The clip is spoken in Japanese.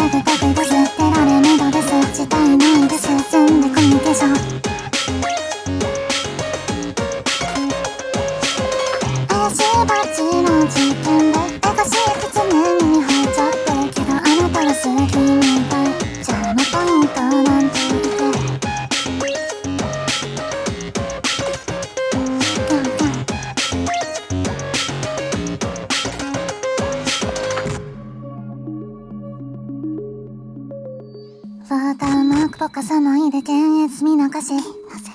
グタグです。出られめどです。自体ないです。積んでコミュニケーション。怪しいバッジの事件でおかしい靴目に入っちゃってるけど、あなたは好きみたい。チャームポイントなんて言ってワーターマークとかさないで検閲見流し。な